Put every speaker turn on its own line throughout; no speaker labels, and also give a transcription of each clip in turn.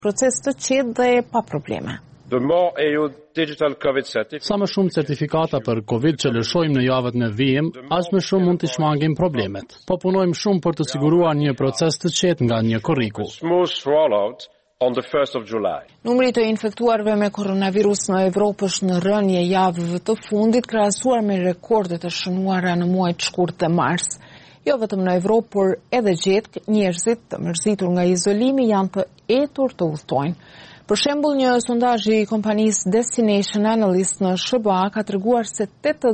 proces të qetë dhe pa probleme.
Sa më shumë certifikata për Covid që lëshojmë në javët në vijim, aq më shumë mund të shmangim problemet. Po punojmë shumë për të siguruar një proces të qetë nga një korriku.
Numri të infektuarve me koronavirus në Evropë është në rënje javëve të fundit, krahasuar me rekordet e shënuara në muajt shkurt të mars. Jo vetëm në Evropë, por edhe gjethe njerëzit të mërzitur nga izolimi janë të etur të udhtojnë. Për shembull, një sondazh i kompanisë Destination Analyst në SBA ka treguar se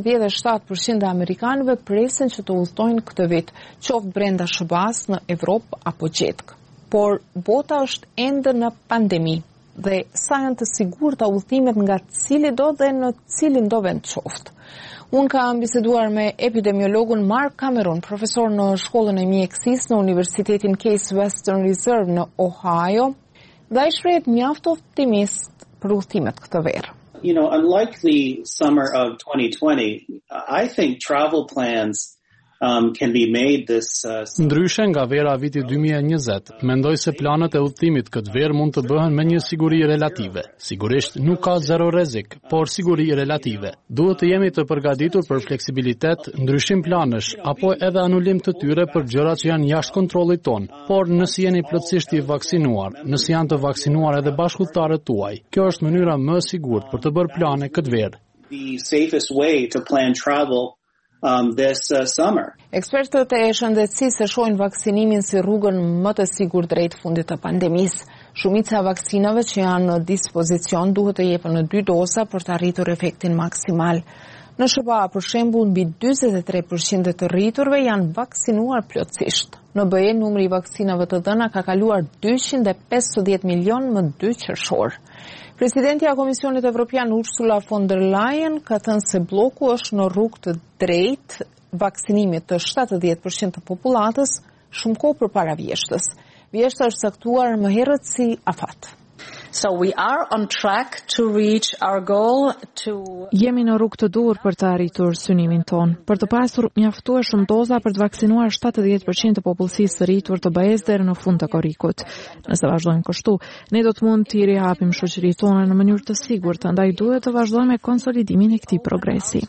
87% e amerikanëve presin që të udhtojnë këtë vit, qoftë brenda SBA-s në Evropë apo gjethe. Por bota është ende në pandemi dhe sa janë të sigurta udhëtimet nga cili do dhe në cilin do vend qoftë. Unë kam biseduar me epidemiologun Mark Cameron, profesor në shkollën e mjekësisë në Universitetin Case Western Reserve në Ohio, dhe ai shprehet mjaft optimist për udhëtimet këtë verë.
Unlike the summer of 2020, I think travel plans can be made this
Ndryshe nga vera viti 2020, mendoj se planet e udhëtimit këtë verë mund të bëhen me një siguri relative. Sigurisht nuk ka zero rrezik, por siguri relative. Duhet të jemi të përgatitur për fleksibilitet, ndryshim planësh apo edhe anulim të tyre për gjëra që janë jashtë kontrollit ton. Por nëse jeni plotësisht i vaksinuar, nëse janë të vaksinuar edhe bashkëpunëtarët tuaj, kjo është mënyra më e sigurt për të bërë plane këtë verë.
The safest way to plan travel this summer.
Ekspertët e shëndetësisë e shohin vaksinimin si rrugën më të sigurt drejt fundit të pandemisë. Shumica e vaksinave që janë në dispozicion duhet të jepen në 2 doza për të arritur efektin maksimal. Në SBA, për shembull, mbi 43% të rriturve janë vaksinuar plotësisht. Në BE, numri i vaksinave të dhëna ka kaluar 250 milion më 2 qershor. Presidentja e Komisionit Evropian Ursula von der Leyen ka thënë se bloku është në rrugë të drejtë vaksinimit të 70% të popullatës shumë kohë përpara vjeshtës. Vjeshta është caktuar më herët si afat.
So we are on track to reach our goal to
Jemi në rrugë të duhur për të arritur synimin ton, për të pasur mjaftueshëm doza për të vaksinuar 70% të popullsisë së rritur të BE-s deri në fund të korrikut. Nëse vazhdojmë kështu, ne do të mund të rihapim shoqërinë tonë në mënyrë të sigurt, andaj duhet të vazhdojmë me konsolidimin e këtij progresi.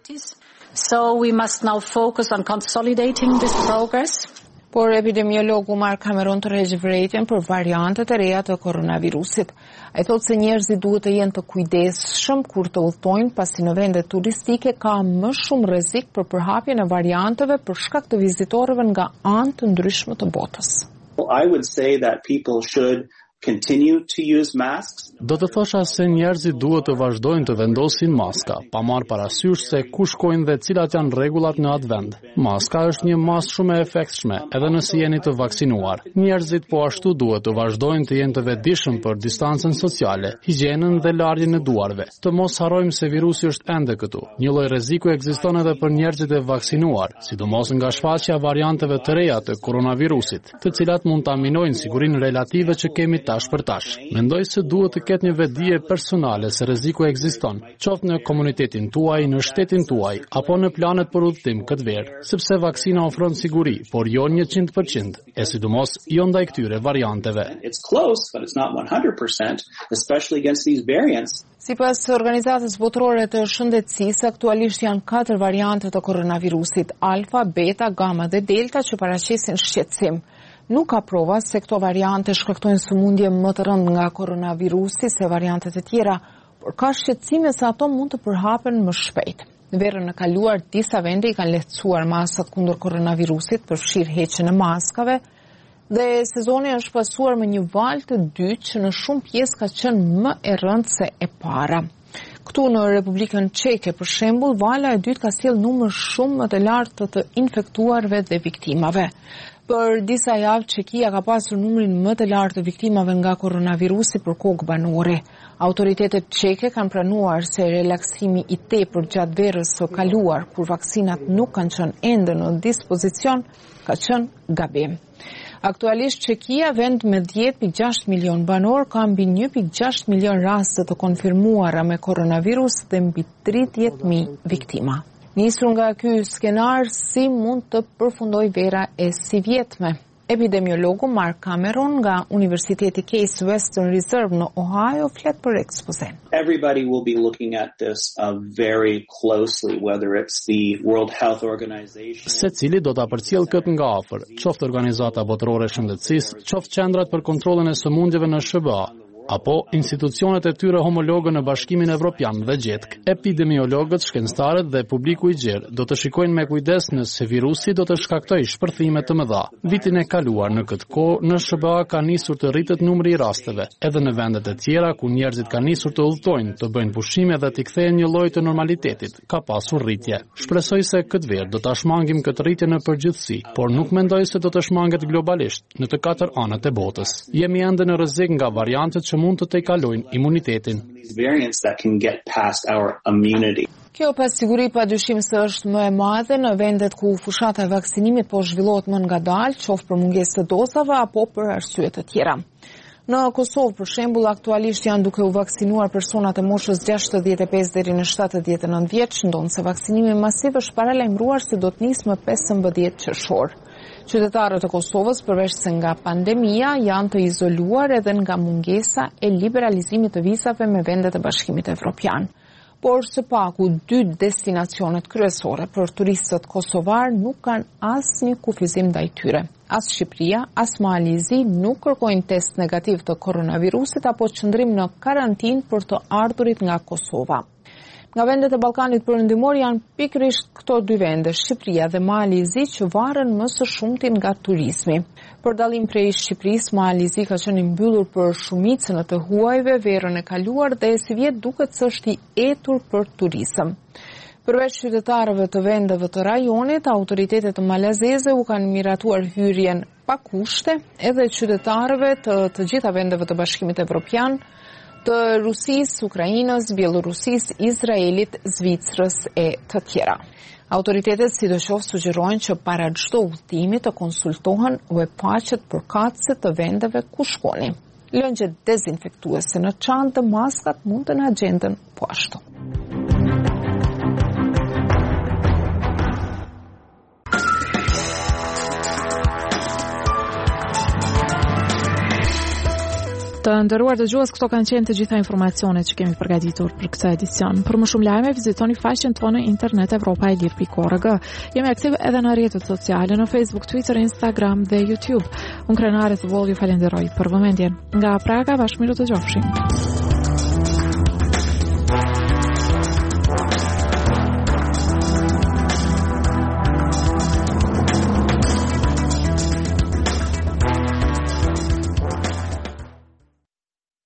So we must now focus on consolidating this progress.
Por epidemiologu Mark Cameron tërheq vërejtjen për variantet e reja të koronavirusit. Ai thotë se njerëzit duhet të jenë të kujdesshëm kur të udhtojnë, pasi në vendet turistike ka më shumë rrezik për përhapjen e varianteve për shkak të vizitorëve nga anë të ndryshme të botës.
I would say that people should continue to use masks.
Do të thosha se njerëzit duhet të vazhdojnë të vendosin maska, pa marrë parasysh se ku shkojnë dhe cilat janë rregullat në atë vend. Maska është një masë shumë e efektshme, edhe nëse jeni të vaksinuar. Njerëzit po ashtu duhet të vazhdojnë të jenë të vetëdijshëm për distancën sociale, higjienën dhe larjen e duarve. Të mos harrojmë se virusi është ende këtu. Një lloj rreziku ekziston edhe për njerëzit e vaksinuar, sidomos nga shfaqja e varianteve të reja të koronavirusit, të cilat mund ta minojnë sigurinë relative që kemi tash për tash. Mendoj se duhet të ketë një vetdije personale se rreziku ekziston, qoftë në komunitetin tuaj, në shtetin tuaj, apo në planet për udhëtim këtë verë, sepse vaksina ofron siguri, por jo 100%, e sidomos jo ndaj këtyre varianteve.
It's close, but it's not 100%, especially against these variants.
Sipas Organizatës Botërore të Shëndetësisë, aktualisht janë 4 variante të koronavirusit: Alfa, Beta, Gamma dhe Delta, që paraqesin shqetësim. Nuk ka prova se këto variante shkaktojnë sëmundje më të rëndë nga koronavirusi se variantet e tjera, por ka shqetësime se ato mund të përhapen më shpejt. Në verën e kaluar, disa vende i kanë lehtësuar masat kundër koronavirusit, përfshirë heqjen e maskave, dhe sezoni është pasuar me një valë të dytë që në shumë pjesë ka qenë më e rëndë se e para. Këtu në Republikën Çeke, për shembull, vala e dytë ka sjellë numër shumë më të lartë të infektuarve dhe viktimave. Për disa javë, Çekia ka pasur numrin më të lartë të viktimave nga koronavirusi për kohë banore. Autoritetet çeke kanë pranuar se relaksimi i tepërt gjatë verës së kaluar, kur vaksinat nuk kanë qenë ende në dispozicion, ka qenë gabim. Aktualisht Çekia, vend me 10.6 milion banor, ka mbi 1.6 milion raste të konfirmuara me koronavirus dhe mbi 30.000 viktima. Nisur nga ky skenar, si mund të përfundoj vera e si vjetme? Epidemiologu Mark Cameron nga Universiteti Case Western Reserve në Ohio flet për ekspozen.
Everybody will be looking at this very closely, whether it's the World Health Organization.
Secili do ta përcjell këtë nga afër, qoftë Organizata Botërore e Shëndetësisë, qoftë qendrat për kontrollin e sëmundjeve në SBA, apo institucionet e tyre homologë në Bashkimin Evropian dhe GETK. Epidemiologët, shkencëtarët dhe publiku i gjerë do të shikojnë me kujdes nëse virusi do të shkaktojë shpërthime të mëdha. Vitin e kaluar në këtë kohë në SBA ka nisur të rritet numri i rasteve, edhe në vendet e tjera ku njerëzit kanë nisur të udhtojnë, të bëjnë pushime dhe të kthehen një lloj të normalitetit, ka pasur rritje. Shpresoj se këtë verë do ta shmangim këtë rritje në përgjithësi, por nuk mendoj se do të shmanget globalisht në të katër anët e botës. Jemi ende në rrezik nga variantet që mund të tejkalojnë imunitetin.
Kjo pasiguri padyshim se është më e madhe në vendet ku fushata e vaksinimit po zhvillohet më ngadalë, qoftë për mungesë të dozave apo për arsye të tjera. Në Kosovë, për shembull, aktualisht janë duke u vaksinuar personat e moshës 65 deri në 79 vjeç, ndonse vaksinimi masiv është paralajmëruar se do të nisë më 15 qershor. Qytetarët e Kosovës, përveç se nga pandemia, janë të izoluar edhe nga mungesa e liberalizimit të vizave me vendet e Bashkimit Evropian. Por së paku 2 destinacionet kryesore për turistët kosovar nuk kanë asnjë kufizim ndaj tyre. As Shqipëria, as Mali i Zi nuk kërkojnë test negativ të koronavirusit apo qëndrim në karantinë për të ardhurit nga Kosova. Nga vendet e Ballkanit Perëndimor janë pikërisht këto 2 vende, Shqipëria dhe Mali i Zi, që varen më së shumti nga turizmi. Për dallim prej Shqipërisë, Mali i Zi ka qenë i mbyllur për shumicën e të huajve verën e kaluar dhe si vjet duket se është i etur për turizëm. Përveç qytetarëve të vendeve të rajonit, autoritetet malazeze u kanë miratuar hyrjen pa kushte edhe qytetarëve të gjitha vendeve të Bashkimit Evropian, të Rusisë, Ukrainës, Bielorusisë, Izraelit, Zvicrës e të tjera. Autoritetet sidoqoftë sugjerojnë që para çdo udhëtimi të konsultohen webpaqet përkatëse të vendeve ku shkoni. Lëngjet dezinfektuese në çantë, maskat mund të na gjenden po ashtu.
Të nderuar dëgjues, këto kanë qenë të gjitha informacionet që kemi përgatitur për këtë edicion. Për më shumë lajme, vizitoni faqen tonë në internet evropailir.org. Jemi aktiv edhe në rrjetet sociale, në Facebook, Twitter, Instagram dhe YouTube. Unë Krenare Thëvoll ju falenderoj për vëmendjen. Nga Praga, bashkë miru të gjofshim.